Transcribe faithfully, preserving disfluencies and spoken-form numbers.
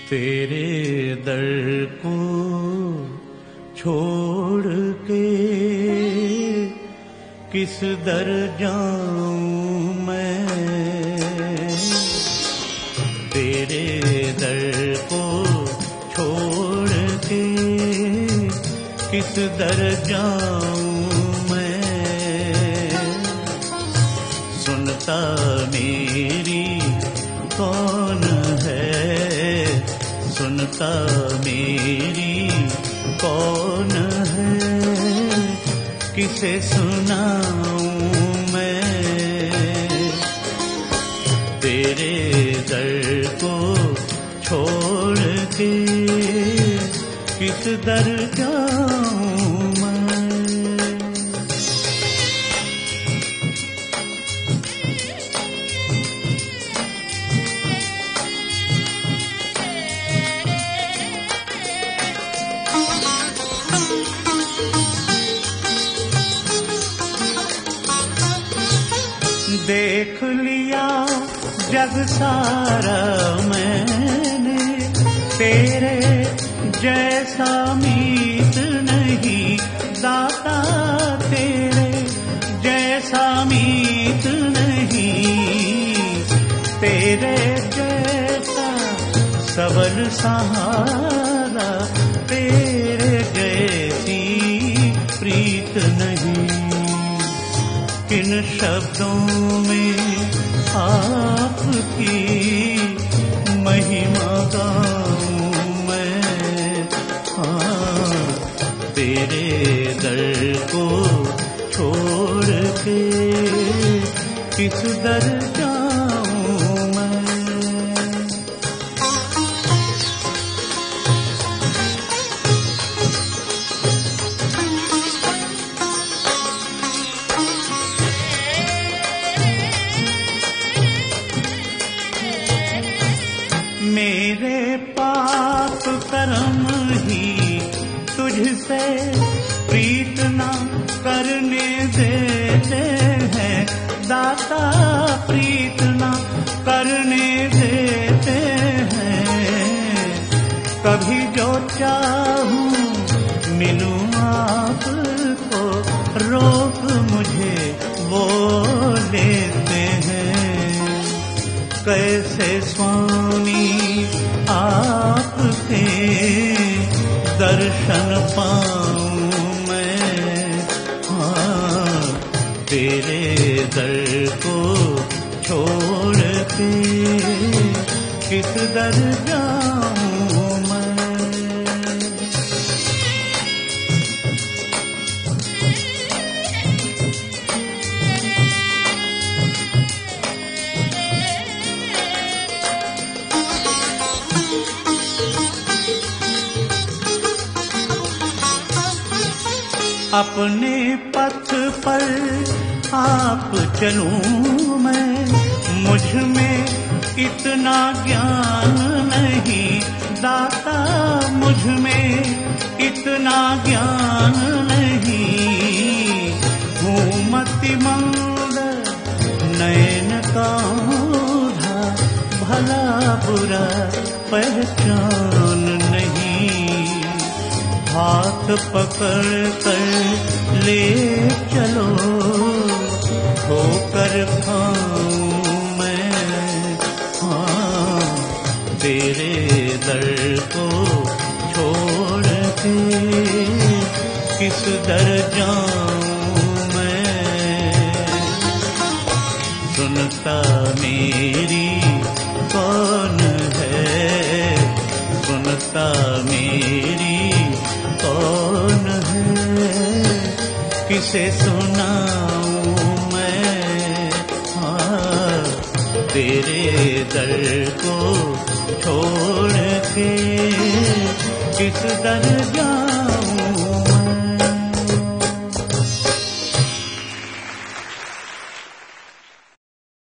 तेरे दर को छोड़ के किस दर जाऊं मैं, तेरे दर को छोड़ के किस दर जाऊं मैं। सुनता मेरी कौन है, सुनता मेरी कौन है, किसे सुनाऊं मैं। तेरे दर को छोड़ के किस दर जाऊं मैं। देख लिया जग सारा मैंने, तेरे जैसा मीत नहीं दाता, तेरे जैसा मीत नहीं, तेरे जैसा सबल सहारा, तेरे जैसी प्रीत नहीं। किन शब्दों में आपकी महिमा गाऊं मैं। हाँ, तेरे दर को छोड़ के किस दर जाऊं मैं। मेरे पाप कर्म ही तुझसे प्रीत ना करने देते हैं दाता, प्रीत ना करने देते हैं। कभी जो चाहूं मिलूं आपको, रोक मुझे वो लेते हैं। कैसे स्वामी आपके दर्शन पाऊं मैं। हाँ, तेरे दर को छोड़ के किस दर जाऊं मैं। अपने पथ पर आप चलूं मैं, मुझ में इतना ज्ञान नहीं दाता, मुझ में इतना ज्ञान नहीं। हूँ मतिमंद नयन का ओझा, भला बुरा पहचान नहीं। हाथ पकड़ कर ले चलो, होकर खाऊं मैं। हाँ, तेरे दर को छोड़ के किस दर जाऊं मैं। सुनता मेरी कौन है, सुनता मेरी कौन है, किसे सुनाऊं मैं। हाँ, तेरे दर को छोड़ के किस दर जाऊं